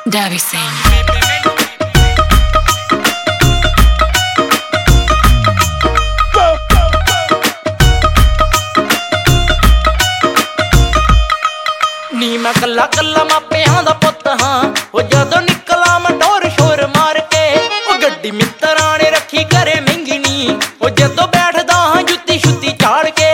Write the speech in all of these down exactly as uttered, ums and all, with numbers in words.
Davy Singh. ਨੀ मैं कला कला मापियां दा पुੱਤ हां ओ जदों निकला मैं डोर शोर मार के ओ गड्डी मित्तरां ने रखी घरे महंगी नी ओ जदों बैठदा हां जुत्ती शुत्ती झाड़ के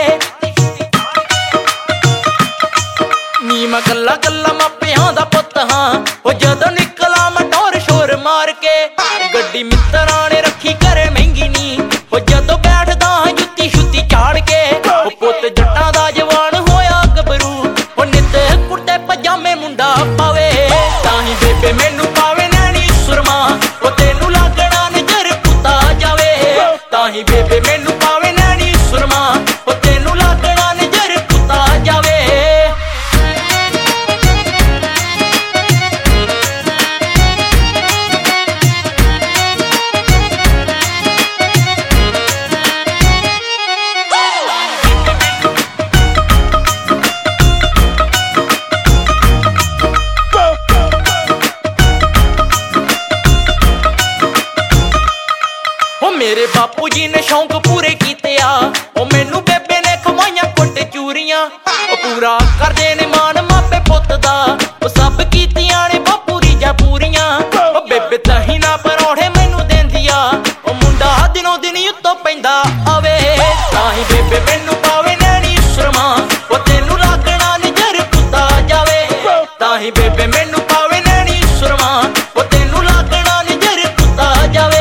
नी मैं कला कला मापियां दा पुੱਤ हां ओ जदों निकला मैं डोर शोर मार के गड्डी मित्तरां ने रखी घरे महंगी नी ओ जदों बैठदा हां जुत्ती शुत्ती झाड़ के ओ पुੱਤ जट्टां दा जवान होया गबरू ओ नित कुर्ते पजामे मुंडा पावे ताही बेबे मैनू पावे नैनी सुरमा ओ तेनू लागना नजर पुता जावे ताही बेबे मैनू पावे नैनी सुरमा ओ तेनू लागना नजर पुता जावे मेरे बापू जी ने शौक पूरे कीते आ ओ मैनू बेबे ने खवाइयां कुट चूरियां ओ पूरा करदे ने मान मापे पुੱਤ दा ओ सब कीतियां ने बापू रीजां पूरियां ओ बेबे तही ना परौठे मैनू देंदी आ ओ मुंडा दिनों दिन उत्तों पैंदा आवे ताही बेबे मैनू पावे नैनी सुरमा ओ तेनू लागना नजर पुता जावे ताही बेबे मैनू पावे नैनी सुरमा ओ तेनू लागना नजर पुता जावे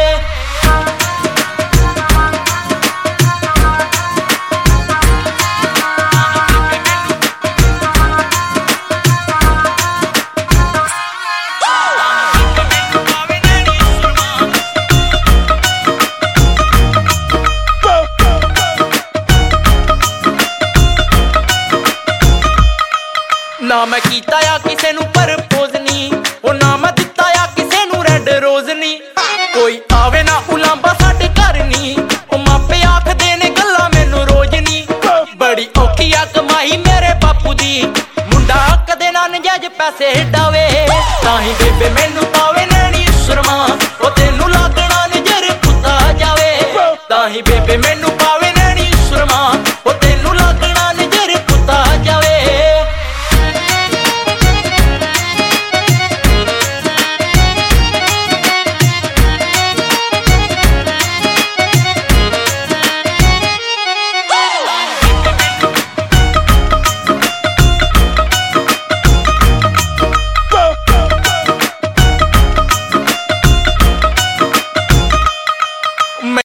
ना मैं कीता या किसे नू परपोज नी ओ ना मैं दिता या किसे नू रेड रोज नी कोई आवे ना उलांबा साडे घर नी ओ मापे आखदे ने गल्लां मैनू रोज नी बड़ी औखी आ कमाई मेरे बापू दी मुंडा कदे ना नजायज पैसे डावे ताही बेबे मैनू पावे